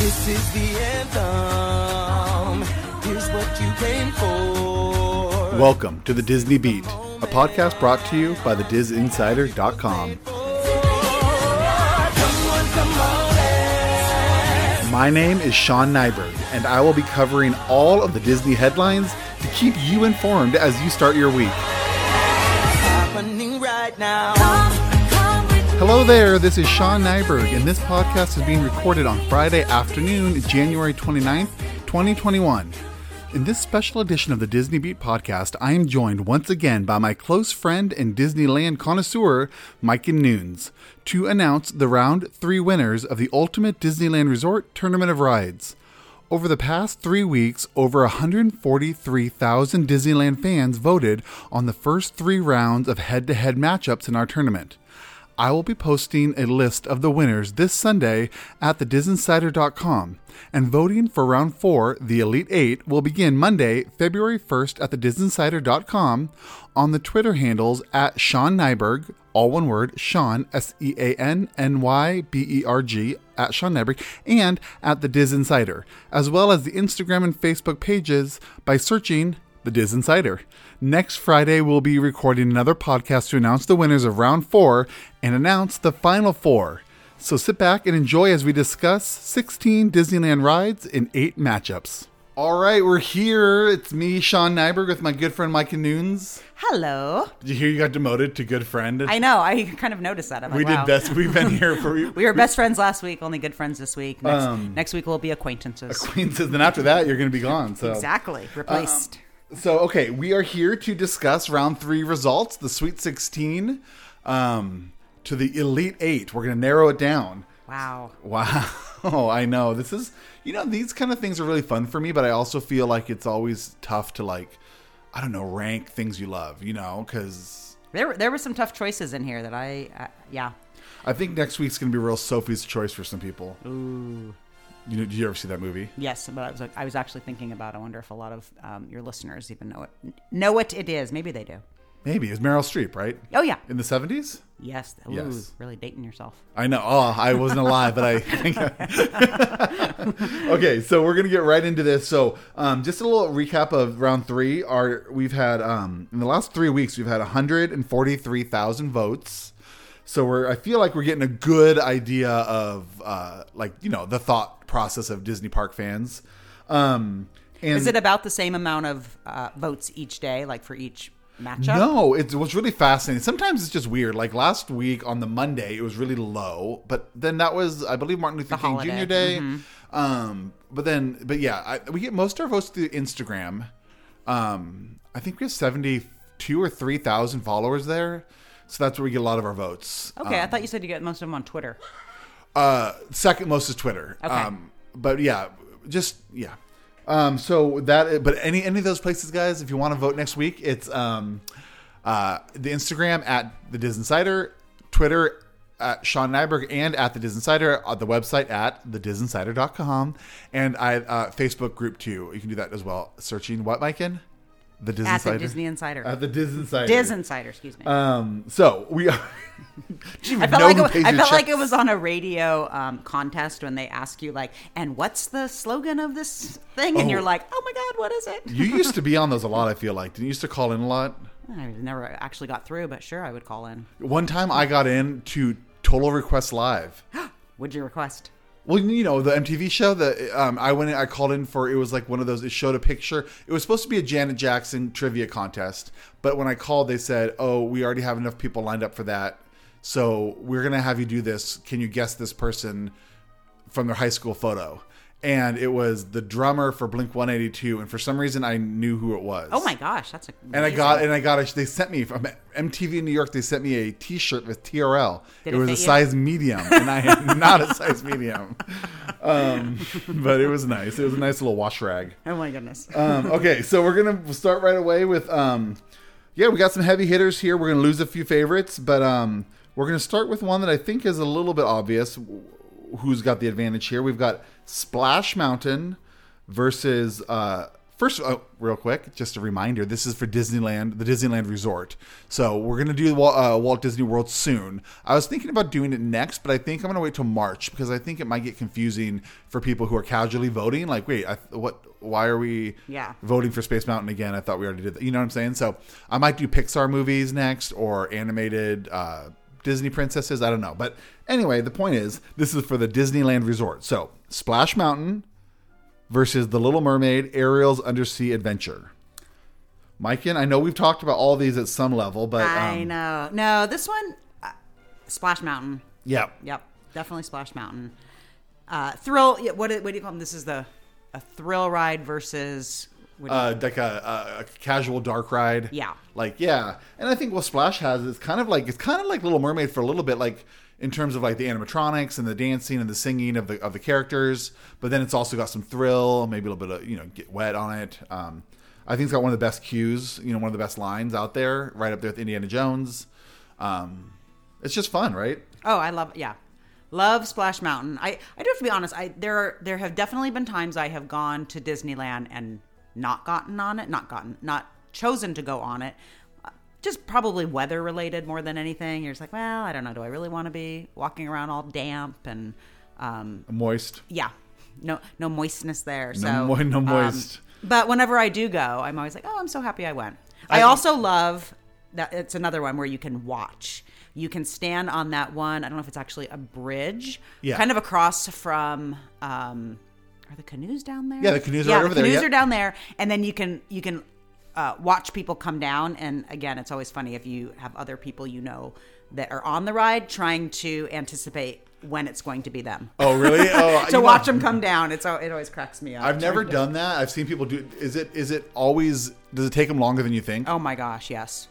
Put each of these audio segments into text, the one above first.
This is the anthem. Here's what you came for. Welcome to the Disney Beat, a podcast brought to you by thedisinsider.com. My name is Sean Nyberg, and I will be covering all of the Disney headlines to keep you informed as you start your week. Happening right now. Hello there, this is Sean Nyberg, and this podcast is being recorded on Friday afternoon, January 29th, 2021. In this special edition of the Disney Beat podcast, I am joined once again by my close friend and Disneyland connoisseur, Micah Nunes, to announce the round 3 winners of the Ultimate Disneyland Resort Tournament of Rides. Over the past 3 weeks, over 143,000 Disneyland fans voted on the first 3 rounds of head-to-head matchups in our tournament. I will be posting a list of the winners this Sunday at thedisinsider.com, and voting for round 4, the Elite 8, will begin Monday, February 1st at thedisinsider.com on the Twitter handles at Sean Nyberg, all one word, Sean, SeanNyberg, at Sean Nyberg, and at the Diz Insider, as well as the Instagram and Facebook pages by searching The Diz Insider. Next Friday, we'll be recording another podcast to announce the winners of round 4 and announce the final 4. So sit back and enjoy as we discuss 16 Disneyland rides in 8 matchups. All right, we're here. It's me, Sean Nyberg, with my good friend Micah Nunes. Hello. Did you hear you got demoted to good friend? I know. I kind of noticed that. I'm like, wow. We've been here for... We were best friends last week, only good friends this week. Next week we'll be acquaintances. Then after that, you're going to be gone. So. Exactly. Replaced. Okay, we are here to discuss round 3 results, the Sweet 16 to the Elite 8. We're going to narrow it down. Wow. I know. This is, these kind of things are really fun for me, but I also feel like it's always tough to rank things you love, because... There were some tough choices in here that I think next week's going to be real Sophie's Choice for some people. Ooh. Did you ever see that movie? Yes, but I was actually thinking about, I wonder if a lot of your listeners even know what it is. Maybe they do. Maybe. It's Meryl Streep, right? Oh, yeah. In the 70s? Yes. Ooh, yes. Really dating yourself. I know. Oh, I wasn't alive, but I think... Okay, so we're going to get right into this. So just a little recap of round 3. We've had, in the last 3 weeks, we've had 143,000 votes. So I feel like we're getting a good idea of, the thought process of Disney park fans. And is it about the same amount of votes each day, like for each matchup? No, it was really fascinating. Sometimes it's just weird. Like last week on the Monday, it was really low, but then that was, I believe, Martin Luther King Jr. Day. Mm-hmm. We get most of our votes through Instagram. I think we have 72 or 3,000 followers there. So that's where we get a lot of our votes. Okay, I thought you said you get most of them on Twitter. Second most is Twitter. Okay. But any of those places, guys, if you want to vote next week, it's the Instagram at the Diz Insider, Twitter at Sean Nyberg, and at the Diz Insider, the website at thedisinsider.com, and Facebook group too. You can do that as well. Searching what, Micah? The Diz Insider? At the Disney Insider. At the Diz Insider. Diz Insider, excuse me. So we are... I felt like it was on a radio contest when they ask you, and what's the slogan of this thing? And you're like, oh my God, what is it? You used to be on those a lot, I feel like. Didn't you used to call in a lot? I never actually got through, but sure, I would call in. One time I got in to Total Request Live. What'd you request? Well, the MTV show that I went in, I called in for, it was like one of those, it showed a picture. It was supposed to be a Janet Jackson trivia contest. But when I called, they said, oh, we already have enough people lined up for that. So we're going to have you do this. Can you guess this person from their high school photo? And it was the drummer for Blink-182, and for some reason I knew who it was. Oh my gosh, that's amazing. And I got they sent me from MTV in New York. They sent me a T-shirt with TRL. It was a size medium, and I am not a size medium. But it was nice. It was a nice little wash rag. Oh my goodness. Okay, so we're gonna start right away with we got some heavy hitters here. We're gonna lose a few favorites, but we're gonna start with one that I think is a little bit obvious. Who's got the advantage here? We've got Splash Mountain versus First, real quick, just a reminder, this is for Disneyland, the Disneyland Resort. So we're going to do Walt Disney World soon. I was thinking about doing it next, but I think I'm going to wait till March because I think it might get confusing for people who are casually voting. Like, wait, why are we voting for Space Mountain again? I thought we already did that. You know what I'm saying? So I might do Pixar movies next or animated Disney princesses. I don't know. But anyway, the point is, this is for the Disneyland Resort. So Splash Mountain versus The Little Mermaid, Ariel's Undersea Adventure. Maiken, I know we've talked about all these at some level, but... I know. No, this one, Splash Mountain. Yeah. Yep, definitely Splash Mountain. Thrill, what do you call them? This is a thrill ride versus... like a casual dark ride. Yeah. And I think what Splash has is kind of like Little Mermaid for a little bit, like... in terms of like the animatronics and the dancing and the singing of the characters, but then it's also got some thrill, maybe a little bit of get wet on it. I think it's got one of the best cues, one of the best lines out there, right up there with Indiana Jones. It's just fun, right? Oh, I love Splash Mountain. I do have to be honest. There have definitely been times I have gone to Disneyland and not chosen to go on it. Just probably weather related more than anything. You're just like, well, I don't know. Do I really want to be walking around all damp and moist? Yeah, no moistness there. No moist. But whenever I do go, I'm always like, oh, I'm so happy I went. I also love that it's another one where you can watch. You can stand on that one. I don't know if it's actually a bridge, kind of across from. Are the canoes down there? Yeah, the canoes are over there. The canoes are down there, and then you can. Watch people come down, and again, it's always funny if you have other people that are on the ride trying to anticipate when it's going to be them. Oh, really? Oh, to watch them come down, it always cracks me up. I've never done that. I've seen people do. Is it always? Does it take them longer than you think? Oh my gosh, yes.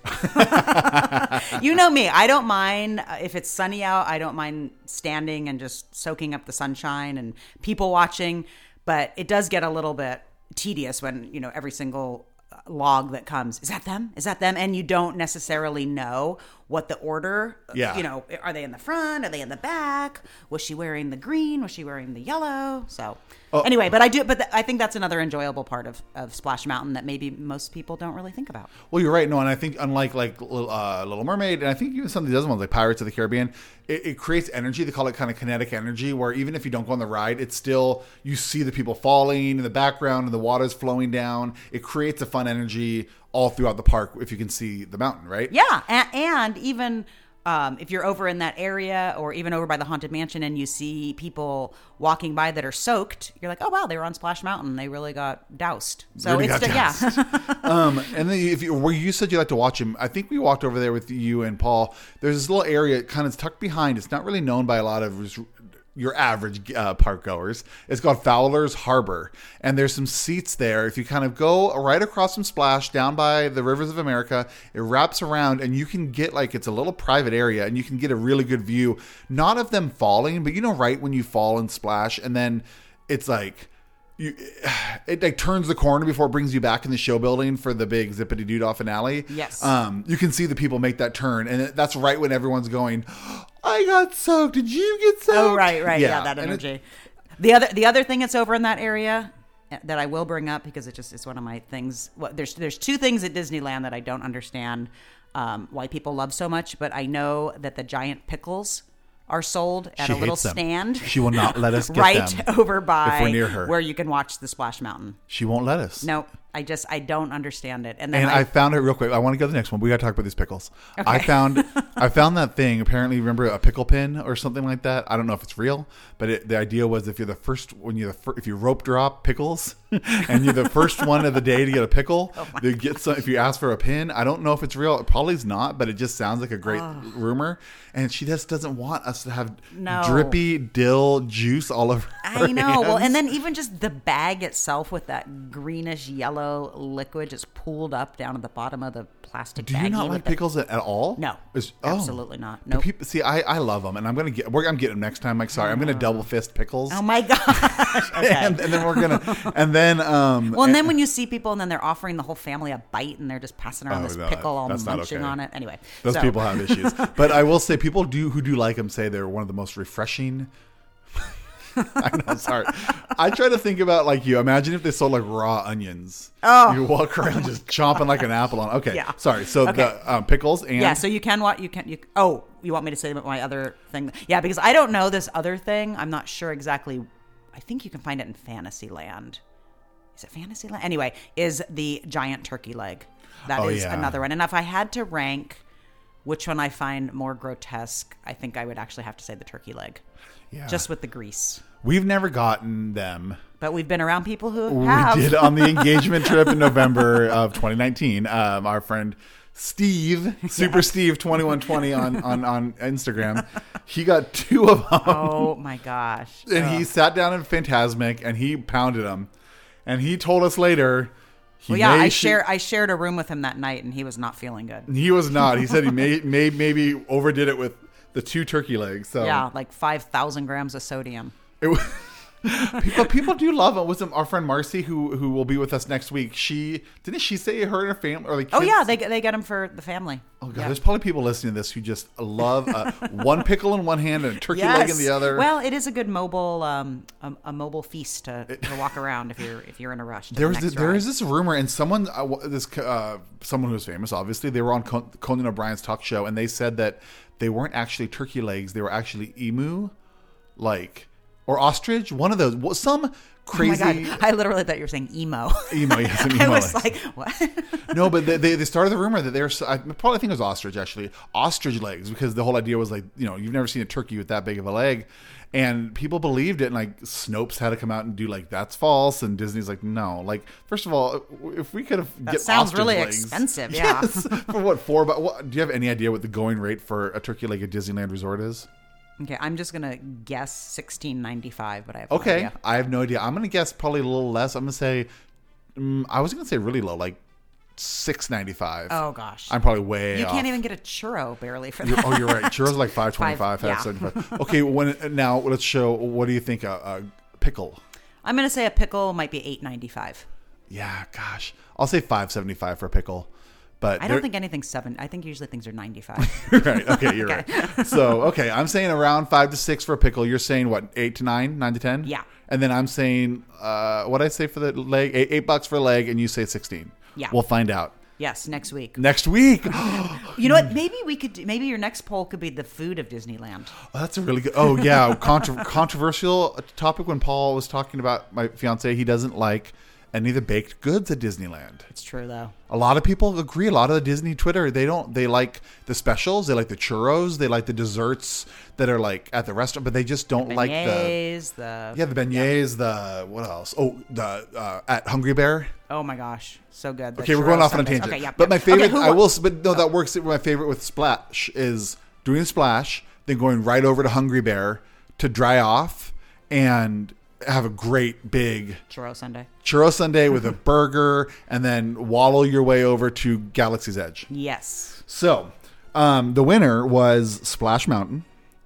You know me. I don't mind if it's sunny out. I don't mind standing and just soaking up the sunshine and people watching, but it does get a little bit tedious when every single log that comes, is that them, and you don't necessarily know what the order. Are they in the front, are they in the back, was she wearing the green, was she wearing the yellow? So anyway, but I think that's another enjoyable part of Splash Mountain that maybe most people don't really think about. Well, you're right. No, and I think unlike Little Mermaid, and I think even some of the other ones like Pirates of the Caribbean, it creates energy. They call it kind of kinetic energy, where even if you don't go on the ride, it's still, you see the people falling in the background and the water's flowing down. It creates a fun energy all throughout the park if you can see the mountain, right? Yeah, and even if you're over in that area or even over by the Haunted Mansion and you see people walking by that are soaked, you're like, oh wow, they were on Splash Mountain. They really got doused. So And then where you said you like to watch them, I think we walked over there with you and Paul. There's this little area kind of tucked behind. It's not really known by a lot of your average park goers. It's called Fowler's Harbor, and there's some seats there. If you kind of go right across from Splash down by the Rivers of America, it wraps around and you can get it's a little private area and you can get a really good view, not of them falling, but right when you fall and splash, and then it's like it turns the corner before it brings you back in the show building for the big Zippity Doo-Dah finale. Yes. You can see the people make that turn, and that's right when everyone's going, I got soaked. Did you get soaked? Oh, right. Yeah, that energy. The other thing that's over in that area that I will bring up because it's one of my things. Well, there's two things at Disneyland that I don't understand why people love so much, but I know that the giant pickles are sold at a little stand. She will not let us get right them over by if we're near her, where you can watch the Splash Mountain. She won't let us. No, I don't understand it. And then I found it real quick. I want to go to the next one. We got to talk about these pickles. Okay. I found that thing. Apparently, remember a pickle pin or something like that? I don't know if it's real, but the idea was if you're the first, if you rope drop pickles and you're the first one of the day to get a pickle, they get some. If you ask for a pin, I don't know if it's real. It probably is not, but it just sounds like a great rumor. And she just doesn't want us to have drippy dill juice all over. I know. Hands. Well, and then even just the bag itself with that greenish yellow liquid just pooled up down at the bottom of the plastic bag. Do you not like pickles at all? No, absolutely not. No. Nope. See, I love them, and I'm getting them next time. Like, sorry, I'm gonna double fist pickles. Oh my gosh! Okay. and then we're gonna, and then well, and then when you see people, and then they're offering the whole family a bite, and they're just passing around this pickle, all munching on it. Anyway, those people have issues. But I will say, people who do like them say they're one of the most refreshing. I know, sorry. I try to think about like you. Imagine if they sold like raw onions. Oh. You walk around just chomping like an apple on. Okay, Yeah. sorry. So the pickles and Yeah, so you can what you can. Oh, you want me to say about my other thing? Yeah, because I don't know this other thing. I'm not sure exactly. I think you can find it in Fantasyland. Is it Fantasyland? Anyway, is the giant turkey leg. That is another one. And if I had to rank which one I find more grotesque, I think I would actually have to say the turkey leg. Yeah. Just with the grease. We've never gotten them. But we've been around people who have. We did on the engagement trip in November of 2019. Our friend Steve, Super Steve 2120 on Instagram, he got 2 of them. Oh my gosh. And he sat down in Fantasmic and he pounded them. And he told us later. I shared a room with him that night and he was not feeling good. He was not. He said he maybe overdid it with the 2 turkey legs. So yeah, like 5,000 grams of sodium. It was, people do love it. Was our friend Marcy who will be with us next week? Didn't she say her and her family or like kids? Oh yeah, they get them for the family. Oh god, there's probably people listening to this who just love one pickle in one hand and a turkey leg in the other. Well, it is a good mobile a mobile feast to walk around if you're in a rush. There is this rumor, and someone someone who's famous, obviously, they were on Conan O'Brien's talk show, and they said that they weren't actually turkey legs; they were actually emu, or ostrich. One of those. Some crazy. Oh my God. I literally thought you were saying emo. Emo, yes, an emo. I was like, what? No, but they started the rumor that I probably think it was ostrich, actually. Ostrich legs, because the whole idea was like, you've never seen a turkey with that big of a leg. And people believed it, and like Snopes had to come out and do like, that's false. And Disney's like, no. Like, first of all, if we could have that sounds really expensive, yeah. Yes. For what, do you have any idea what the going rate for a turkey leg at Disneyland Resort is? Okay, I'm just gonna guess $16.95, but I have no idea. I have no idea. I'm gonna guess probably a little less. I'm gonna say, I was gonna say really low, like $6.95. Oh gosh, I'm probably way. You off. can't even get a churro barely for that. You're right. Churros are like $5.25, $5.75. Okay, now let's show. What do you think a pickle? I'm gonna say a pickle might be $8.95. Yeah, gosh, I'll say $5.75 for a pickle. But I don't think anything's 7. I think usually things are 95. Right. Okay, you're right. So, I'm saying around 5 to 6 for a pickle. You're saying what? 8 to 9, 9 to 10? Yeah. And then I'm saying, what I say for the leg? $8 for a leg, and you say 16. Yeah. We'll find out. Yes, next week. Next week. You know what? Maybe your next poll could be the food of Disneyland. Oh, that's a really good. Oh yeah, controversial topic. When Paul was talking about my fiance, he doesn't like any of the baked goods at Disneyland. It's true though. A lot of people agree. A lot of the Disney Twitter, they like the specials, they like the churros, they like the desserts that are like at the restaurant, but they just don't like the beignets, what else? Oh, the at Hungry Bear. Oh my gosh, so good. Okay, we're going off on a tangent. Okay, yeah. But my favorite, Okay, that works. My favorite with Splash is doing Splash, then going right over to Hungry Bear to dry off and have a great big churro sundae with a burger, and then waddle your way over to Galaxy's Edge. Yes. So, the winner was Splash Mountain,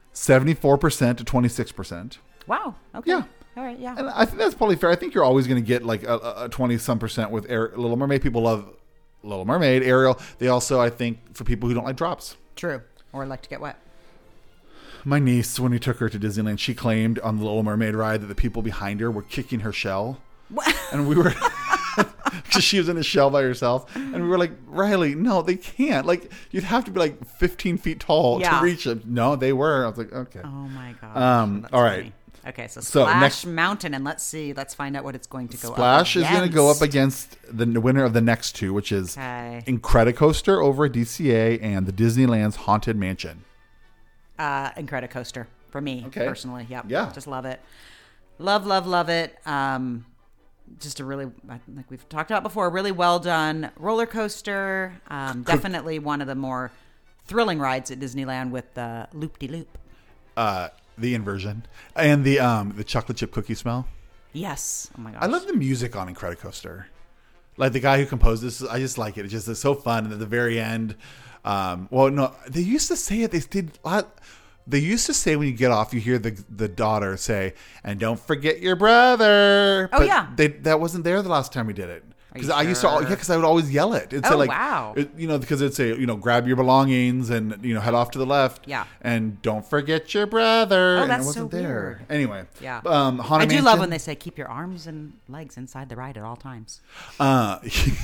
74% to 26%. Wow. Okay. Yeah. All right. Yeah. And I think that's probably fair. I think you're always going to get like a 20-some% with Little Mermaid. People love Little Mermaid, Ariel. They also, I think, for people who don't like drops. True. Or like to get wet. My niece, when we took her to Disneyland, she claimed on the Little Mermaid ride that the people behind her were kicking her shell. What? And we were, because she was in a shell by herself. And we were like, Riley, no, they can't. Like, you'd have to be like 15 feet tall to reach them. No, they were. I was like, okay. Oh my gosh. All right. Funny. Okay, so Splash Mountain, and let's find out what it's going to go Splash up against. is going to go up against the winner of the next two, which is Incredicoaster over at DCA and the Disneyland's Haunted Mansion. Incredicoaster for me personally. Yep. Yeah. Just love it. Love it. Just a really, like we've talked about before, a really well done roller coaster. Definitely one of the more thrilling rides at Disneyland with the loop-de-loop. The inversion and the chocolate chip cookie smell. Yes. Oh my gosh. I love the music on Incredicoaster. Like the guy who composed this, I just like it. It's so fun. And at the very end, they used to say it. They used to say when you get off, you hear the daughter say, "And don't forget your brother." Oh, but yeah. that wasn't there the last time we did it. Because I used to, because I would always yell it. It'd say wow. Because it'd say, grab your belongings and, head off to the left. Yeah. And don't forget your brother. Oh, and that's it wasn't so there. weird. Anyway. Yeah. Haunted I do Mansion, love when they say keep your arms and legs inside the ride at all times. Uh,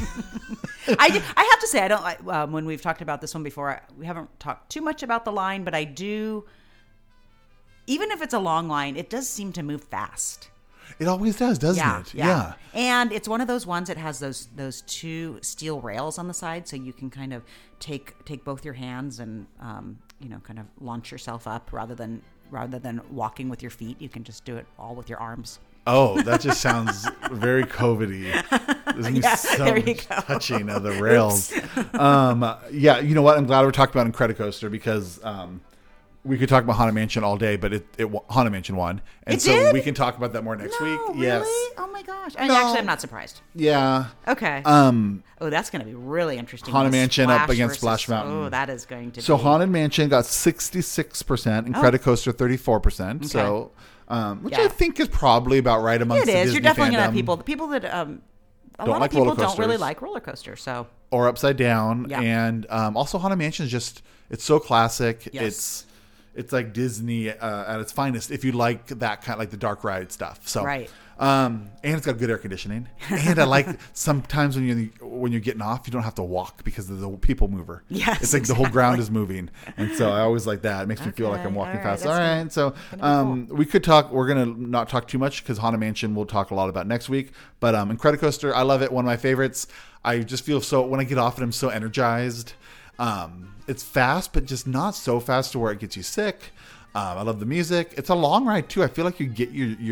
I have to say, I don't like, when we've talked about this one before, we haven't talked too much about the line, but I do, even if it's a long line, it does seem to move fast. It always does, doesn't it? Yeah. And it's one of those ones that has those two steel rails on the side, so you can kind of take both your hands and kind of launch yourself up rather than walking with your feet. You can just do it all with your arms. Oh, that just sounds very COVID-y. There's gonna be so much touching of the rails. You know what? I'm glad we're talking about Incredicoaster because we could talk about Haunted Mansion all day, but Haunted Mansion won. And it so did? we can talk about that more next week. Really? Yes. Oh my gosh. Actually, I'm not surprised. Yeah. Okay. That's going to be really interesting. Haunted Mansion up against versus, Splash Mountain. Oh, that is going to be. So Haunted Mansion got 66%, Incredicoaster 34%. Okay. So, which I think is probably about right amongst the Disney You're definitely going to fandom. have people that a Don't lot like of people roller don't really coasters. like roller coasters. So or Upside Down, Yeah. and also Haunted Mansion is just it's so classic. Yes. It's like Disney at its finest. If you like that kind of like the dark ride stuff, so Right. And it's got good air conditioning, and I like sometimes when you're getting off, you don't have to walk because of the people mover. Yes, it's like the whole ground is moving, and so I always like that. It makes me feel like I'm walking all right, fast. that's All right, so we could talk. We're gonna not talk too much because Haunted Mansion we'll talk a lot about next week. But Incredicoaster, I love it. One of my favorites. I just feel so when I get off it, I'm so energized. It's fast, but just not so fast to where it gets you sick. I love the music. It's a long ride too. I feel like you get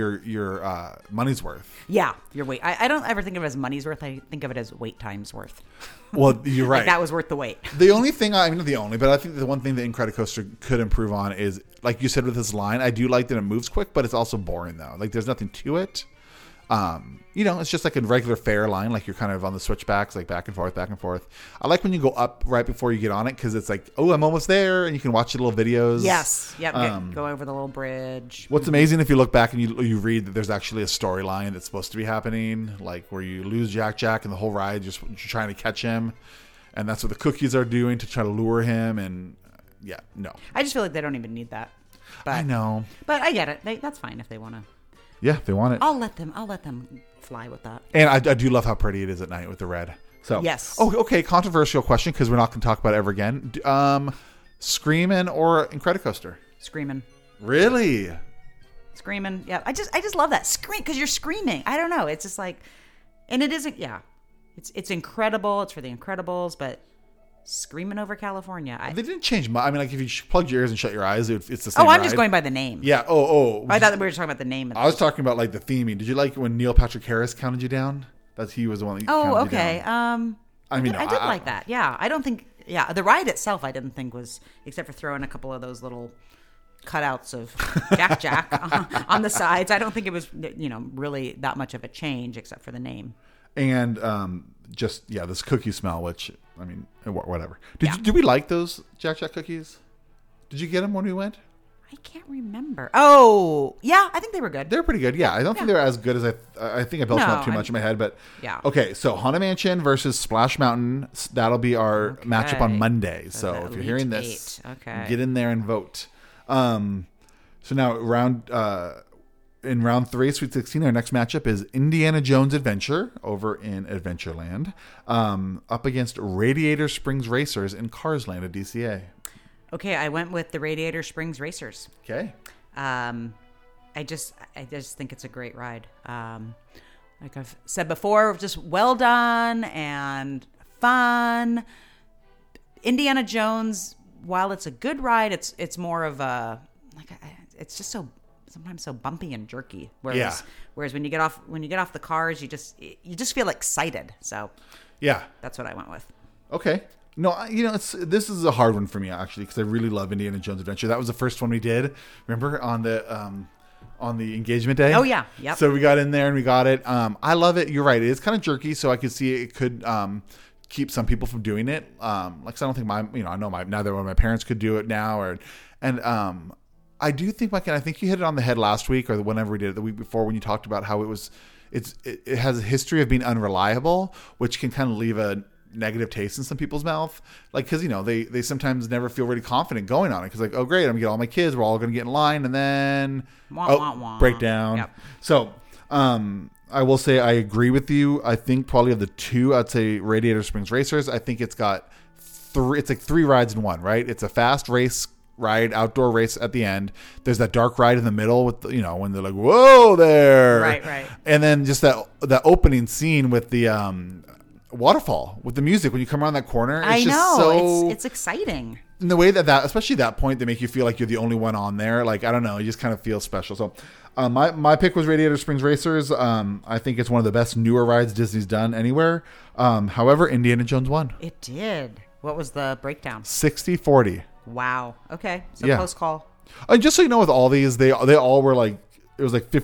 your money's worth. yeah, your wait. I don't ever think of it as money's worth. I think of it as wait time's worth. Well, you're right. Like that was worth the wait. The only thing, not the only, but I think the one thing that Incredicoaster could improve on is, like you said with this line, I do like that it moves quick, but it's also boring though. Like there's nothing to it. It's just like a regular fair line, like you're kind of on the switchbacks, like back and forth, back and forth. I like when you go up right before you get on it because it's like, oh, I'm almost there, and you can watch the little videos. Yes. Yep. Go over the little bridge. What's amazing if you look back and you read that there's actually a storyline that's supposed to be happening, like where you lose Jack and the whole ride you're trying to catch him, and that's what the cookies are doing to try to lure him. And no, I just feel like they don't even need that. But, I know, but I get it. That's fine if they want to. Yeah, they want it. I'll let them fly with that. And I do love how pretty it is at night with the red. So yes. Oh, okay. Controversial question because we're not going to talk about it ever again. Screamin' or Incredicoaster? Screaming. Really? Screaming. Yeah. I just love that scream because you're screaming. I don't know. It's just like, and it isn't. Yeah. It's incredible. It's for the Incredibles, but screaming over California. They didn't change much. I mean, like if you plugged your ears and shut your eyes, it's the same. Oh, I'm ride. just going by the name. Yeah. Oh. I thought that we were talking about the name. I was talking about like the theming. Did you like when Neil Patrick Harris counted you down? He was the one that counted you down. I did like that. Yeah. I don't think. Yeah. The ride itself, I didn't think was, except for throwing a couple of those little cutouts of Jack on the sides. I don't think it was really that much of a change except for the name. And this cookie smell, which I mean, whatever. Did we like those Jack cookies? Did you get them when we went? I can't remember. Oh, yeah, I think they were good. They're pretty good. Yeah, I don't think they're as good as I think I built them up too much in my head, but yeah. Okay, so Haunted Mansion versus Splash Mountain. That'll be our matchup on Monday. So if you're hearing this, get in there and vote. So now in round 3, Sweet 16, our next matchup is Indiana Jones Adventure over in Adventureland, up against Radiator Springs Racers in Cars Land at DCA. Okay, I went with the Radiator Springs Racers. Okay. I just think it's a great ride. Like I've said before, just well done and fun. Indiana Jones, while it's a good ride, it's more of a it's just sometimes so bumpy and jerky. Whereas when you get off the cars, you just feel excited. So yeah, that's what I went with. Okay. No, this is a hard one for me actually because I really love Indiana Jones Adventure. That was the first one we did. Remember on the engagement day? Oh yeah, yep. So we got in there and we got it. I love it. You're right. It is kind of jerky, so I could see it could keep some people from doing it. Like I don't think I know neither one of my parents could do it now, I do think, Mike, and I think you hit it on the head last week or whenever we did it, the week before, when you talked about how it has a history of being unreliable, which can kind of leave a negative taste in some people's mouth. Like, because, they sometimes never feel really confident going on it. Because, like, oh, great, I'm going to get all my kids. We're all going to get in line. And then, breakdown. Yep. So, I will say I agree with you. I think probably of the two, I'd say Radiator Springs Racers. I think it's got it's like 3 rides in one, right? It's a fast race ride, outdoor race at the end. There's that dark ride in the middle with when they're like, whoa there, right, and then just that opening scene with the waterfall with the music when you come around that corner. It's it's exciting. In the way that especially that point, they make you feel like you're the only one on there. Like, I don't know, you just kind of feel special. So my pick was Radiator Springs Racers. I think it's one of the best newer rides Disney's done anywhere. However, Indiana Jones won. It did. What was the breakdown? 60-40. Wow. Okay. So Yeah. close call. And just so you know, with all these, they all were like, it was like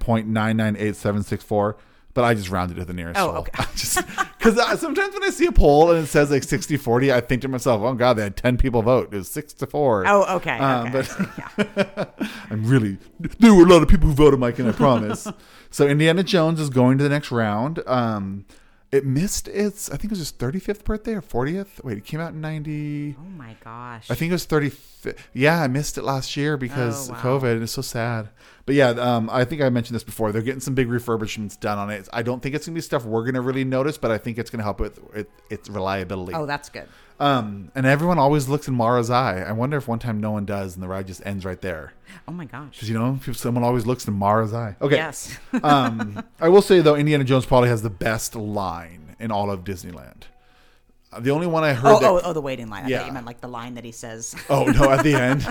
59.998764, but I just rounded to the nearest Oh, whole. okay. Because sometimes when I see a poll and it says like 60-40, I think to myself, oh God, they had 10 people vote. It was 6-4. Oh, okay. But there were a lot of people who voted, Mike, and I promise. So Indiana Jones is going to the next round. It missed its, I think it was his 35th birthday or 40th. Wait, it came out in 90. Oh my gosh. I think it was 35th. Yeah, I missed it last year because of COVID. It's so sad. But yeah, I think I mentioned this before. They're getting some big refurbishments done on it. I don't think it's going to be stuff we're going to really notice, but I think it's going to help with its reliability. Oh, that's good. And everyone always looks in Mara's eye. I wonder if one time no one does and the ride just ends right there. Oh my gosh. Because, someone always looks in Mara's eye. Okay. Yes. I will say, though, Indiana Jones probably has the best line in all of Disneyland. The only one I heard. The waiting line. I thought you meant like the line that he says. Oh, no, at the end.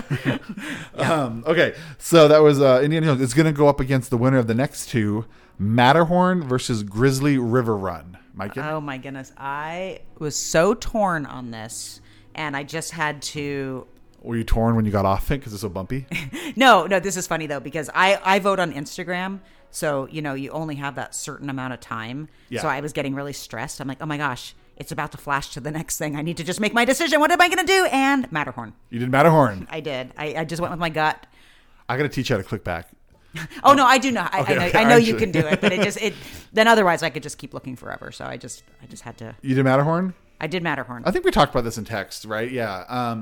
Okay, so that was Indiana Jones. It's going to go up against the winner of the next two, Matterhorn versus Grizzly River Run. Mike? Oh, my goodness. I was so torn on this, and I just had to... Were you torn when you got off it because it's so bumpy? No, this is funny, though, because I vote on Instagram, so, you only have that certain amount of time. Yeah. So I was getting really stressed. I'm like, oh, my gosh. It's about to flash to the next thing. I need to just make my decision. What am I going to do? And Matterhorn. You did Matterhorn. I did. I just went with my gut. I got to teach you how to click back. Oh, no, I do not. I know you can do it, but then otherwise I could just keep looking forever. So I just had to. You did Matterhorn? I did Matterhorn. I think we talked about this in text, right? Yeah.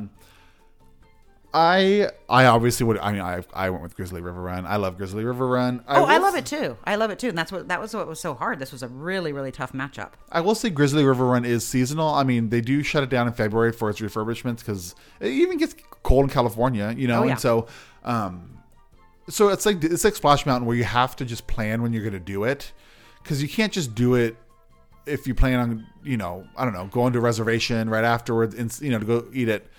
I obviously would. I mean, I went with Grizzly River Run. I love Grizzly River Run. I love it too. And that was what was so hard. This was a really, really tough matchup. I will say Grizzly River Run is seasonal. I mean, they do shut it down in February for its refurbishments because it even gets cold in California, Oh, yeah. And so, so it's like Splash Mountain where you have to just plan when you're going to do it because you can't just do it if you plan on, I don't know, going to a reservation right afterwards and, to go eat at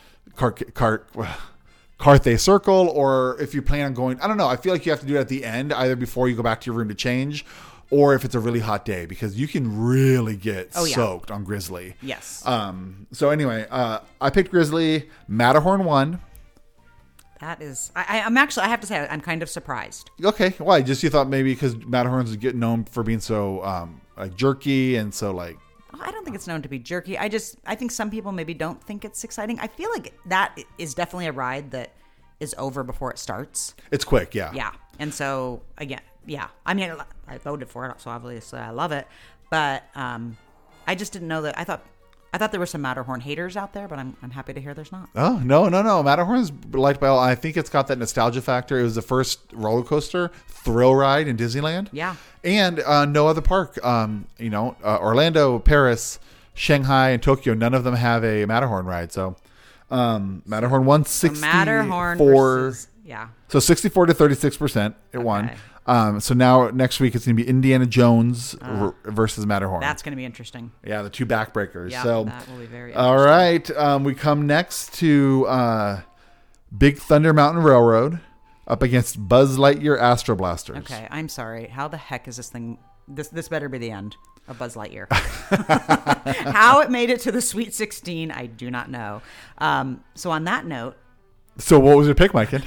Carthay Circle, or if you plan on going, I don't know. I feel like you have to do it at the end, either before you go back to your room to change, or if it's a really hot day, because you can really get soaked on Grizzly. Yes. So anyway, I picked Grizzly. Matterhorn won. That is, I'm actually, I have to say, I'm kind of surprised. Okay, why? Just you thought maybe because Matterhorn's getting known for being so like jerky and so like. I don't think it's known to be jerky. I think some people maybe don't think it's exciting. I feel like that is definitely a ride that is over before it starts. It's quick, yeah. Yeah. And so, again, yeah. I mean, I voted for it, so obviously I love it. But I just didn't know that. I thought there were some Matterhorn haters out there, but I'm happy to hear there's not. Oh, no. Matterhorn's liked by all. I think it's got that nostalgia factor. It was the first roller coaster thrill ride in Disneyland. Yeah. And no other park. Orlando, Paris, Shanghai, and Tokyo, none of them have a Matterhorn ride. So Matterhorn won 64. Matterhorn versus, yeah. So 64 to 36%. It won. So now next week it's going to be Indiana Jones versus Matterhorn. That's going to be interesting. Yeah, the two backbreakers. Yeah, so that will be very interesting. All right, we come next to Big Thunder Mountain Railroad up against Buzz Lightyear Astro Blasters. Okay, I'm sorry. How the heck is this thing? This better be the end of Buzz Lightyear. How it made it to the Sweet 16, I do not know. So on that note. So what was your pick, Mike?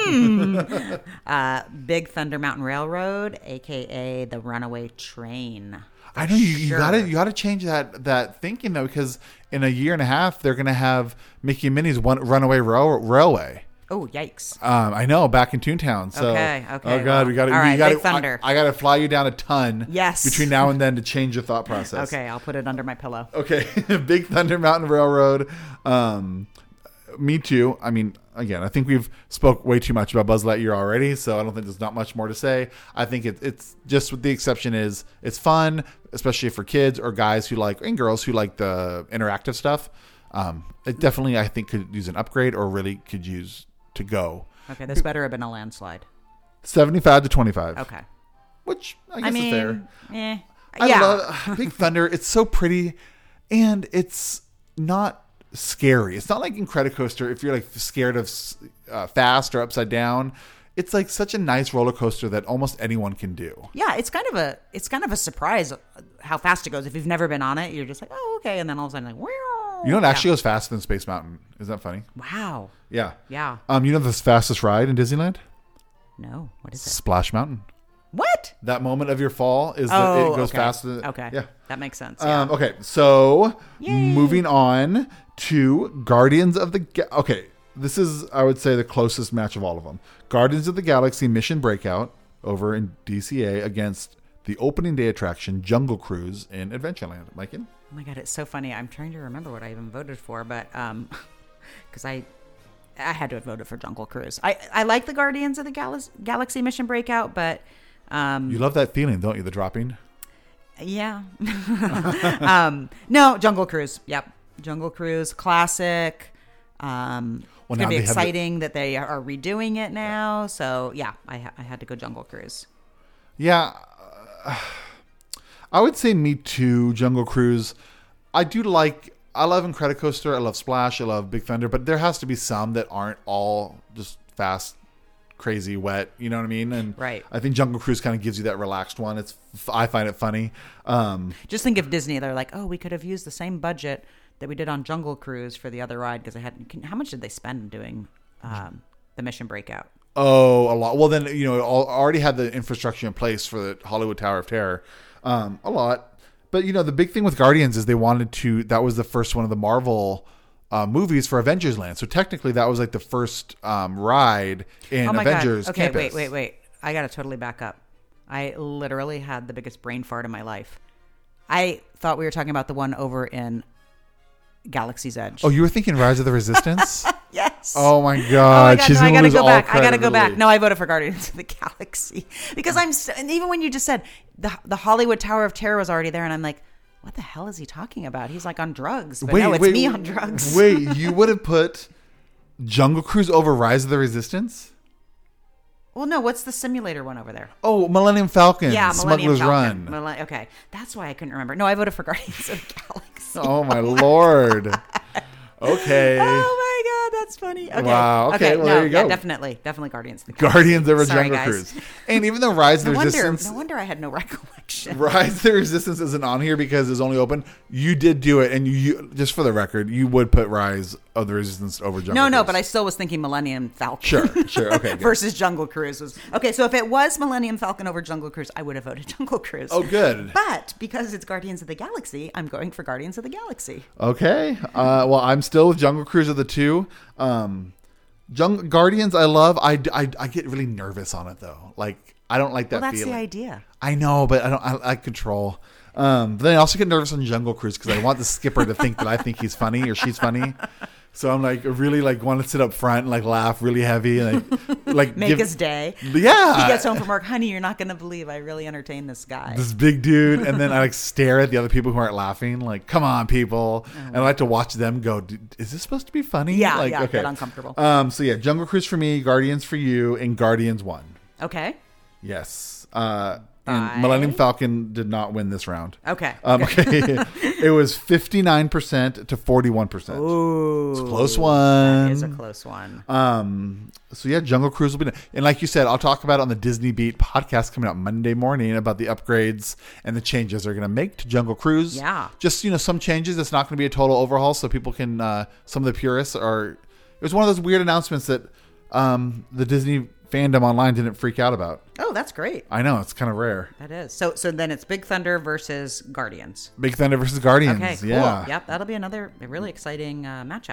Big Thunder Mountain Railroad, a.k.a. the Runaway Train. I know you got to change that thinking, though, because in a year and a half, they're going to have Mickey and Minnie's Runaway Railway. Oh, yikes. I know, back in Toontown. So, Okay. Oh God, well, we got to. all right, Big Big Thunder. I got to fly you down a ton. Yes. Between now and then to change your thought process. Okay, I'll put it under my pillow. Okay. Big Thunder Mountain Railroad. Me too. I mean, again, I think we've spoke way too much about Buzz Lightyear already, so I don't think there's not much more to say. I think it's just, with the exception is it's fun, especially for kids or guys who like, and girls who like the interactive stuff. It definitely, I think, could use an upgrade or really could use to go. Okay, this better have been a landslide. 75 to 25. Okay. Which I guess is fair. I love Big Thunder. It's so pretty, and it's not scary. It's not like Incredicoaster. If you're like scared of fast or upside down, it's like such a nice roller coaster that almost anyone can do. Yeah, it's kind of a surprise how fast it goes. If you've never been on it, you're just like, oh, okay, and then all of a sudden, like, wow. You know, it actually goes faster than Space Mountain. Isn't that funny? Wow. Yeah. Yeah. You know the fastest ride in Disneyland? No. What is it? Splash Mountain. What? That moment of your fall is it goes faster. Okay. Yeah. That makes sense. Yeah. Okay. So Yay. moving on to Guardians of the okay. This is, I would say, the closest match of all of them. Guardians of the Galaxy Mission Breakout over in DCA against the opening day attraction Jungle Cruise in Adventureland. Mikey? Oh my God, it's so funny. I'm trying to remember what I even voted for, but because I had to have voted for Jungle Cruise. I like the Guardians of the Galaxy Mission Breakout, but You love that feeling, don't you? The dropping. yeah. No, Jungle Cruise. Yep, Jungle Cruise, classic. It's gonna be exciting that they are redoing it now. So yeah, I had to go Jungle Cruise. Yeah, I would say me too. Jungle Cruise. I love Incredicoaster. I love Splash. I love Big Thunder. But there has to be some that aren't all just fast, crazy, wet. You know what I mean? And right. I think Jungle Cruise kind of gives you that relaxed one. I find it funny. Just think of Disney. They're like, oh, we could have used the same budget that we did on Jungle Cruise for the other ride because how much did they spend doing the Mission Breakout? Oh, a lot. Well, then, already had the infrastructure in place for the Hollywood Tower of Terror. A lot. But, the big thing with Guardians is they wanted to, that was the first one of the Marvel movies for Avengers Land. So technically that was like the first ride in Avengers God. Okay, campus. wait. I got to totally back up. I literally had the biggest brain fart in my life. I thought we were talking about the one over in Galaxy's Edge. Oh, you were thinking Rise of the Resistance? Yes. Oh my God. No, I gotta go back. I gotta go back. No, I voted for Guardians of the Galaxy because and even when you just said the Hollywood Tower of Terror was already there, and I'm like, what the hell is he talking about? He's like on drugs. But no, it's me on drugs. Wait, you would have put Jungle Cruise over Rise of the Resistance? Well, no. What's the simulator one over there? Oh, Millennium Falcon. Yeah, Smuggler's Millennium Run. Falcon. Okay, that's why I couldn't remember. No, I voted for Guardians of the Galaxy. Oh my Lord. Okay. Oh my God, that's funny. Okay. Wow. Okay, well, there you go. Yeah, definitely Guardians of the Galaxy. Guardians over Sorry, Jungle guys. Cruise. And even though Rise of the Resistance... No wonder I had no recollection. Rise of the Resistance isn't on here because it's only open. You did do it, and you just for the record, you would put Rise of the Resistance over Jungle Cruise. No, but I still was thinking Millennium Falcon. Sure. Okay, good. Versus Jungle Cruise was... Okay, so if it was Millennium Falcon over Jungle Cruise, I would have voted Jungle Cruise. Oh, good. But because it's Guardians of the Galaxy, I'm going for Guardians of the Galaxy. Okay. Well, I'm still with Jungle Cruise of the two. Guardians, I love. I get really nervous on it though. Like I don't like that that's feeling. the idea. I know, but I like control. But then I also get nervous on Jungle Cruise because I want the skipper to think that I think he's funny or she's funny. So I'm like really like want to sit up front and like laugh really heavy and like make his day. Yeah. He gets home from work, honey, you're not going to believe I really entertained this guy. This big dude, and then I like stare at the other people who aren't laughing, like, come on, people. And I like to watch them go, is this supposed to be funny? Yeah, like, okay. Get uncomfortable. So yeah, Jungle Cruise for me, Guardians for you, and Guardians won. Okay. Yes. And Millennium Falcon did not win this round. Okay. Okay. It was 59% to 41%. Ooh. It's a close one. That is a close one. So yeah, Jungle Cruise will be, and like you said, I'll talk about it on the Disney Beat podcast coming out Monday morning about the upgrades and the changes they're going to make to Jungle Cruise. Yeah. Just, some changes. It's not going to be a total overhaul. So people can, some of the purists it was one of those weird announcements that, the Disney fandom online didn't freak out about. Oh, that's great. I know, it's kind of rare. That is. So then it's Big Thunder versus Guardians. Big Thunder versus Guardians. Okay, cool. Yeah. Yep, that'll be another really exciting matchup.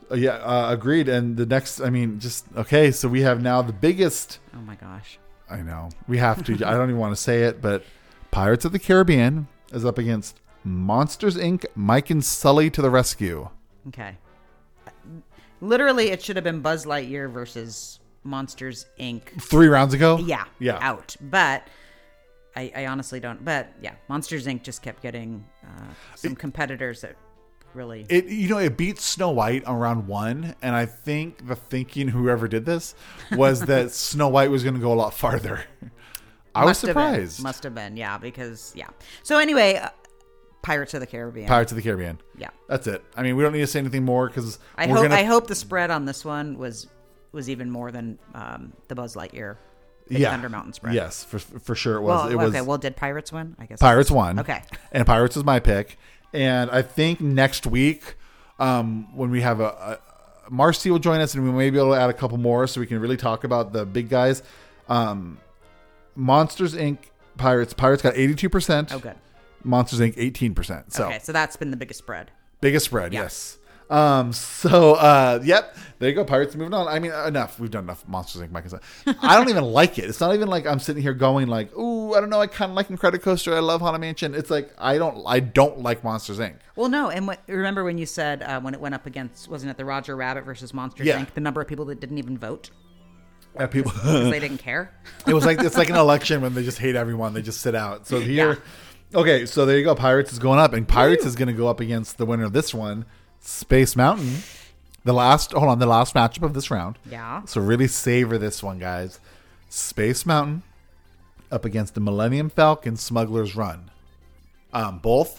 Agreed. And the next, I mean, okay. So we have now the biggest. Oh my gosh. I know we have to. I don't even want to say it, but Pirates of the Caribbean is up against Monsters Inc. Mike and Sully to the rescue. Okay. Literally, it should have been Buzz Lightyear versus Monsters Inc. 3 rounds ago. Yeah. Yeah. Out. But I honestly don't. But yeah, Monsters Inc. just kept getting some competitors that really. It beat Snow White on round 1, and I think the thinking whoever did this was that Snow White was going to go a lot farther. I was surprised. Must have been, yeah, because yeah. So anyway, Pirates of the Caribbean. Pirates of the Caribbean. Yeah, that's it. I mean, we don't need to say anything more because I hope the spread on this one was even more than the Buzz Lightyear. Thunder Mountain spread. Yes, for sure it was. Well, did Pirates win? I guess Pirates won. Okay, and Pirates was my pick. And I think next week, when we have Marcy will join us, and we may be able to add a couple more, so we can really talk about the big guys. Monsters Inc. Pirates got 82%. Oh, good. Monsters Inc. 18%. So okay, so that's been the biggest spread. Biggest spread, yeah. Yes. Yep, there you go. Pirates moving on. I mean, enough. We've done enough Monsters Inc. Mike and Sully. I don't even like it. It's not even like I'm sitting here going like, ooh, I don't know. I kind of like Incredicoaster. I love Haunted Mansion. It's like I don't like Monsters Inc. Well, no. And remember when you said when it went up against, wasn't it the Roger Rabbit versus Monsters Yeah. Inc. The number of people that didn't even vote. People because they didn't care. It's like an election when they just hate everyone. They just sit out. So here, okay. So there you go. Pirates is going up, and Pirates is going to go up against the winner of this one. Space Mountain, the last matchup of this round. Yeah. So really savor this one, guys. Space Mountain up against the Millennium Falcon Smuggler's Run. Both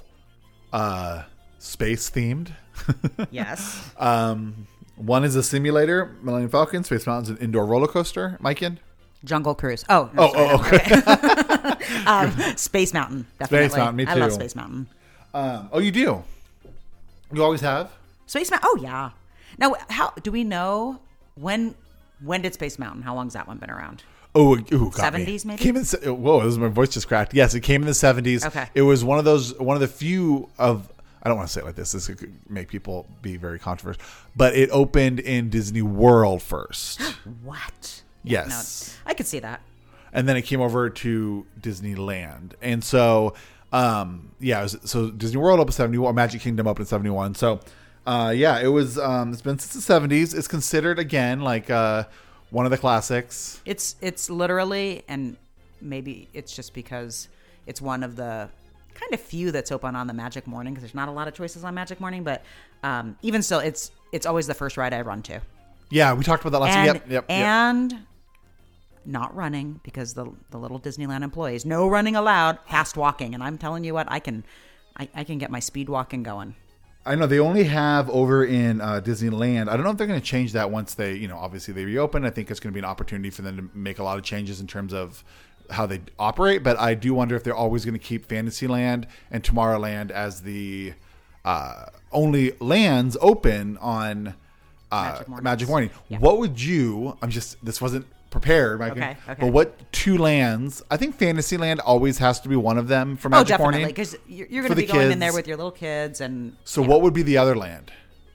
space themed. Yes. One is a simulator, Millennium Falcon. Space Mountain's an indoor roller coaster. Miken? Jungle Cruise. Oh, no, okay. Space Mountain, definitely. Space Mountain, me too. I love Space Mountain. Oh, you do? You always have? Space Mountain. Oh, yeah. Now, how do we know when did Space Mountain? How long has that one been around? Oh, 70s maybe? Came in, whoa, my voice just cracked. Yes, it came in the 70s. Okay. It was one of the few of, I don't want to say it like this. This could make people be very controversial. But it opened in Disney World first. What? Yes. No, I could see that. And then it came over to Disneyland. And so, so Disney World opened in 71, Magic Kingdom opened in 71. So, it was, it's been since the 70s. It's considered, again, like one of the classics. It's literally, and maybe it's just because it's one of the kind of few that's open on the Magic Morning, because there's not a lot of choices on Magic Morning, but even still, it's always the first ride I run to. Yeah, we talked about that last week. Yep. And not running, because the little Disneyland employees, no running allowed, fast walking. And I'm telling you what, I can get my speed walking going. I know they only have over in Disneyland. I don't know if they're going to change that once they, obviously they reopen. I think it's going to be an opportunity for them to make a lot of changes in terms of how they operate. But I do wonder if they're always going to keep Fantasyland and Tomorrowland as the only lands open on Magic Morning. Yeah. What would you? This wasn't prepared, Mike. Okay. But what two lands? I think Fantasyland always has to be one of them for Magic Morning. Oh, definitely, because you're going to be going in there with your little kids, and so what would be the other land?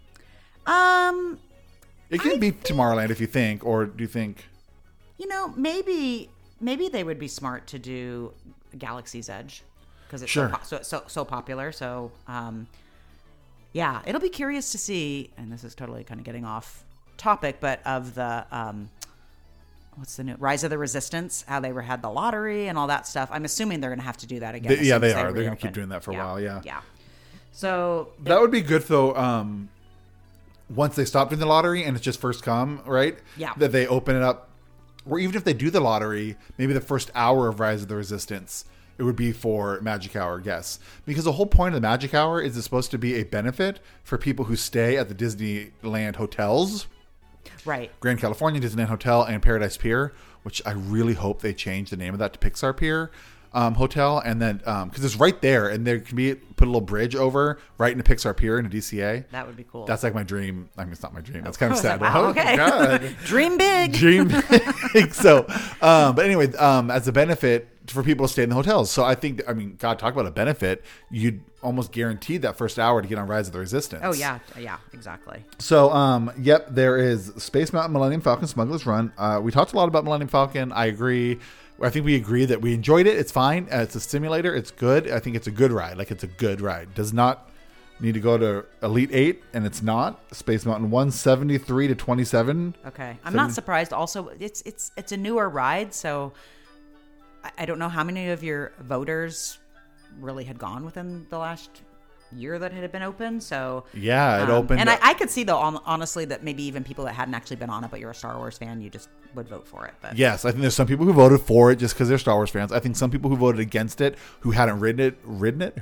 It can be think, Tomorrowland if you think, or do you think? Maybe they would be smart to do Galaxy's Edge, because it's so popular. So, it'll be curious to see. And this is totally kind of getting off topic, but of the what's the new Rise of the Resistance? How they had the lottery and all that stuff. I'm assuming they're going to have to do that again. They are. They're going to keep doing that for a while. Yeah. Yeah. So that would be good though. Once they stop doing the lottery and it's just first come, right? Yeah. That they open it up, or even if they do the lottery, maybe the first hour of Rise of the Resistance, it would be for Magic Hour guests. Because the whole point of the Magic Hour is it's supposed to be a benefit for people who stay at the Disneyland hotels. Right. Grand California, Disneyland Hotel, and Paradise Pier, which I really hope they change the name of that to Pixar Pier. hotel, and then because it's right there, and there can be put a little bridge over right into Pixar Pier into DCA. That would be cool. That's like my dream. I mean, it's not my dream. That's kind of sad. Wow, okay. God. Dream big. Dream big. So, but anyway, as a benefit for people to stay in the hotels. So I think, I mean, God, talk about a benefit. You'd almost guaranteed that first hour to get on Rise of the Resistance. Oh yeah, exactly. So, yep, there is Space Mountain, Millennium Falcon, Smuggler's Run. We talked a lot about Millennium Falcon. I agree. I think we agree that we enjoyed it. It's fine. It's a simulator. It's good. I think it's a good ride. Like, it's a good ride. Does not need to go to Elite 8, and it's not. Space Mountain 173 to 27. Okay. I'm not surprised. Also, it's a newer ride, so I don't know how many of your voters really had gone within the last year that it had been open. So yeah, it opened. And I could see, though, honestly, that maybe even people that hadn't actually been on it, but you're a Star Wars fan, you just would vote for it. But yes, I think there's some people who voted for it just because they're Star Wars fans. I think some people who voted against it, who hadn't ridden it, who hadn't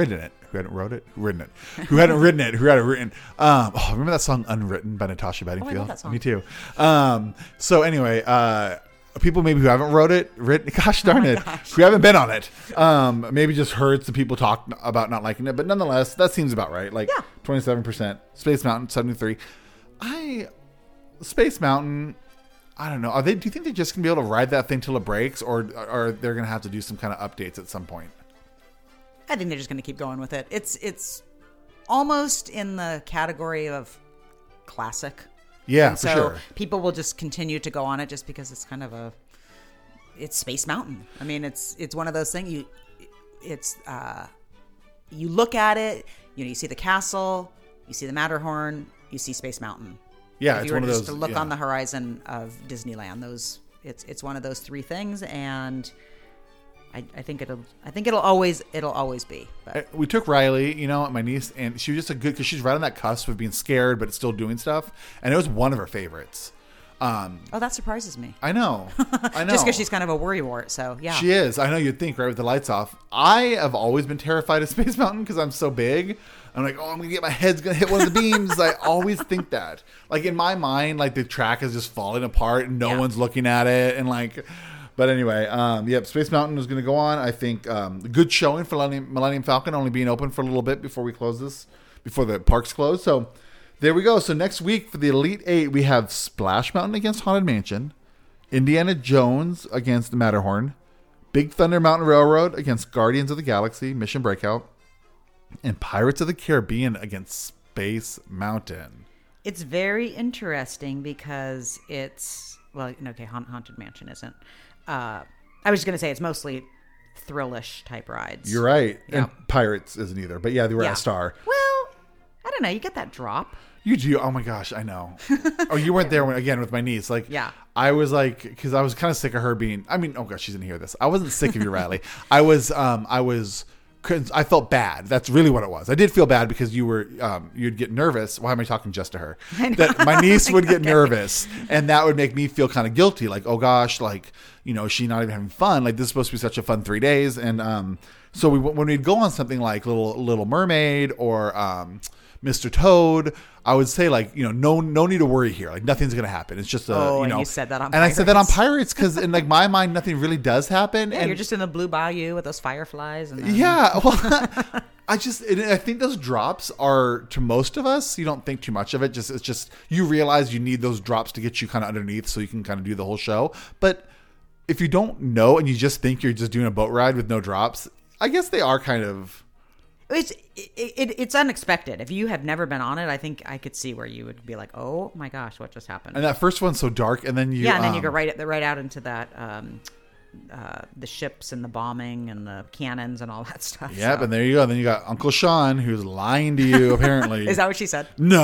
written. Remember that song "Unwritten" by Natasha Bedingfield? I love that song. Me too. So anyway, people maybe who haven't written, gosh darn it, who haven't been on it, maybe just heard some people talk about not liking it, but nonetheless, that seems about right. Like 27%. Space Mountain 73. Space Mountain. I don't know. Do you think they're just gonna be able to ride that thing till it breaks, or are they gonna have to do some kind of updates at some point? I think they're just gonna keep going with it. It's almost in the category of classic. Yeah, and for so sure. People will just continue to go on it just because it's kind of it's Space Mountain. I mean, it's one of those things. You look at it, you see the castle, you see the Matterhorn, you see Space Mountain. Yeah, if it's you were one of just those. To look on the horizon of Disneyland, it's one of those three things, and I think it'll always be. But. We took Riley, my niece, and she was just because she's right on that cusp of being scared but still doing stuff, and it was one of her favorites. That surprises me. I know. Just because she's kind of a worrywart, so yeah. She is. I know you'd think, right, with the lights off. I have always been terrified of Space Mountain because I'm so big. I'm like, I'm my head's going to hit one of the beams. I always think that. Like, in my mind, like, the track is just falling apart and no one's looking at it. And, like, but anyway, Space Mountain is going to go on. I think good showing for Millennium Falcon, only being open for a little bit before the parks close. So, there we go. So, next week for the Elite 8, we have Splash Mountain against Haunted Mansion, Indiana Jones against the Matterhorn, Big Thunder Mountain Railroad against Guardians of the Galaxy, Mission Breakout, and Pirates of the Caribbean against Space Mountain. It's very interesting because Haunted Mansion isn't. I was just going to say it's mostly thrillish type rides. You're right. Yeah. And Pirates isn't either. But yeah, they were at Star. Well, I don't know. You get that drop. You do. Oh my gosh, I know. Oh, you weren't there with my niece. Like, yeah. I was like, because I was kind of sick of her being. I mean, oh gosh, she's gonna hear this. I wasn't sick of you, Riley. I was. Cause I felt bad. That's really what it was. I did feel bad because you'd get nervous. Why am I talking just to her? That my niece would get nervous, and that would make me feel kind of guilty. Like, oh gosh, like, is she not even having fun? Like, this is supposed to be such a fun 3 days. And so when we'd go on something like Little Mermaid or Mr. Toad, I would say, like, no need to worry here. Like, nothing's gonna happen. It's just and you said that on and Pirates. I said that on Pirates because in like my mind, nothing really does happen. Yeah, and you're just in the blue bayou with those fireflies. And yeah, well, I think those drops are, to most of us, you don't think too much of it. It's just you realize you need those drops to get you kind of underneath so you can kind of do the whole show. But if you don't know and you just think you're just doing a boat ride with no drops, I guess they are kind of. It's unexpected. If you have never been on it, I think I could see where you would be like, "Oh my gosh, what just happened?" And that first one's so dark, and then you go right out into that the ships and the bombing and the cannons and all that stuff. Yep, so. And there you go. And then you got Uncle Sean, who's lying to you. Apparently, is that what she said? No.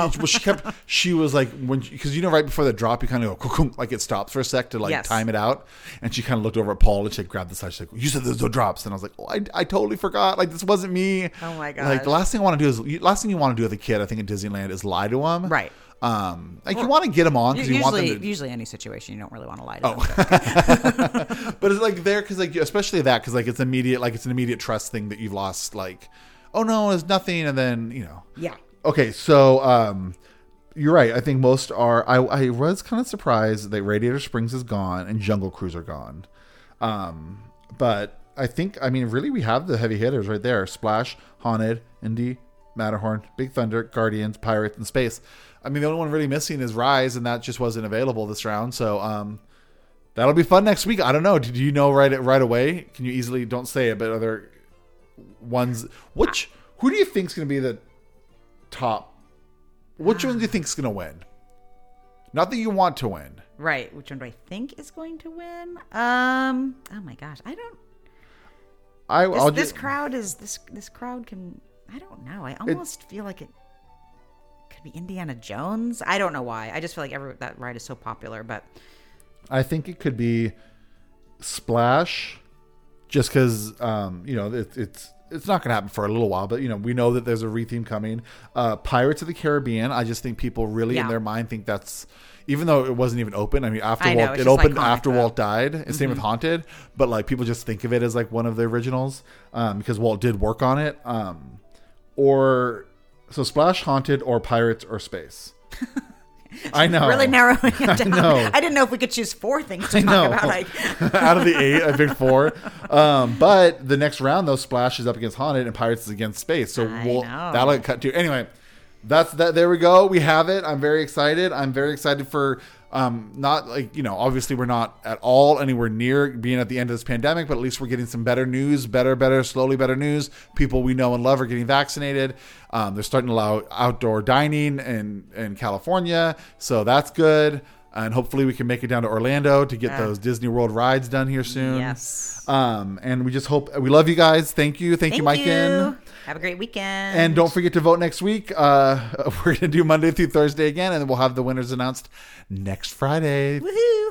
She was like, because right before the drop, you kind of go like it stops for a sec to time it out, and she kind of looked over at Paul and she grabbed the side. She's like, "You said there's no drops," and I was like, "Oh, I totally forgot. Like, this wasn't me." Oh my god! Like, the last thing you want to do with a kid, I think, in Disneyland is lie to him. Right. You want to get them on because you want them to. Usually, any situation, you don't really want to lie to them. But it's like there because especially that because it's immediate, it's an immediate trust thing that you've lost. Like, oh no, it's nothing, and then Yeah. Okay, so you're right. I think most are. I was kind of surprised that Radiator Springs is gone and Jungle Cruise are gone. But I think, I mean, really, we have the heavy hitters right there. Splash, Haunted, Indy, Matterhorn, Big Thunder, Guardians, Pirates, and Space. I mean, the only one really missing is Rise, and that just wasn't available this round. So that'll be fun next week. I don't know. Do you know right away? Can you easily, don't say it, but are there ones, who do you think is going to be the top? Which one do you think is going to win? Not that you want to win. Right. Which one do I think is going to win? Oh my gosh. I don't. This crowd can. I don't know. I almost feel like it could be Indiana Jones. I don't know why. I just feel like that ride is so popular. But I think it could be Splash, just because it's not going to happen for a little while. But we know that there's a retheme coming. Pirates of the Caribbean. I just think people really in their mind think that's. Even though it wasn't even open, I mean, it opened after Walt died. And same with Haunted, but like people just think of it as like one of the originals because Walt did work on it. So Splash, Haunted, or Pirates, or Space. I know, really narrowing it down. I didn't know if we could choose 4 things to talk about. Like out of the 8, I picked 4. But the next round, though, Splash is up against Haunted and Pirates is against Space. So that'll get cut too. Anyway. That's that. There we go. We have it. I'm very excited. I'm very excited for not like, obviously we're not at all anywhere near being at the end of this pandemic, but at least we're getting some better news, slowly better news. People we know and love are getting vaccinated. They're starting to allow outdoor dining in California. So that's good. And hopefully we can make it down to Orlando to get those Disney World rides done here soon. Yes. And we just hope, we love you guys. Thank you. Thank you, Maiken. Have a great weekend. And don't forget to vote next week. We're going to do Monday through Thursday again, and then we'll have the winners announced next Friday. Woohoo.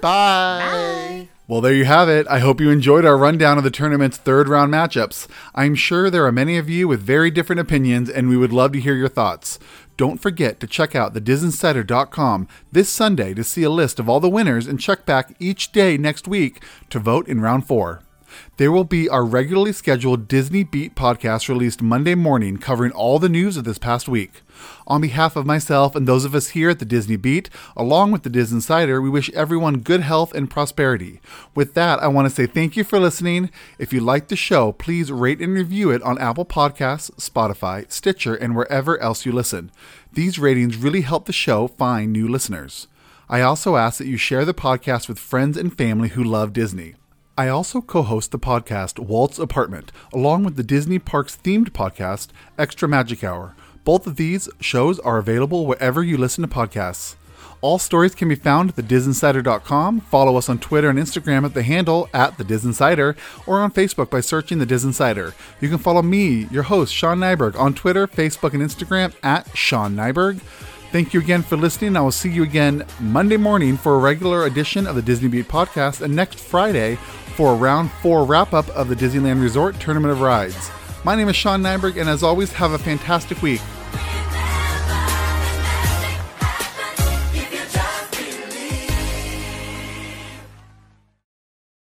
Bye. Well, there you have it. I hope you enjoyed our rundown of the tournament's third round matchups. I'm sure there are many of you with very different opinions, and we would love to hear your thoughts. Don't forget to check out thedisinsider.com this Sunday to see a list of all the winners and check back each day next week to vote in round 4. There will be our regularly scheduled Disney Beat podcast released Monday morning covering all the news of this past week. On behalf of myself and those of us here at the Disney Beat, along with the Diz Insider, we wish everyone good health and prosperity. With that, I want to say thank you for listening. If you like the show, please rate and review it on Apple Podcasts, Spotify, Stitcher, and wherever else you listen. These ratings really help the show find new listeners. I also ask that you share the podcast with friends and family who love Disney. I also co-host the podcast Walt's Apartment, along with the Disney Parks themed podcast Extra Magic Hour. Both of these shows are available wherever you listen to podcasts. All stories can be found at thedisinsider.com. Follow us on Twitter and Instagram at the handle @thedisinsider, or on Facebook by searching The Diz Insider. You can follow me, your host, Sean Nyberg, on Twitter, Facebook, and Instagram @Sean Nyberg. Thank you again for listening. I will see you again Monday morning for a regular edition of the Disney Beat podcast, and next Friday for a round 4 wrap-up of the Disneyland Resort Tournament of Rides. My name is Sean Nyberg, and as always, have a fantastic week.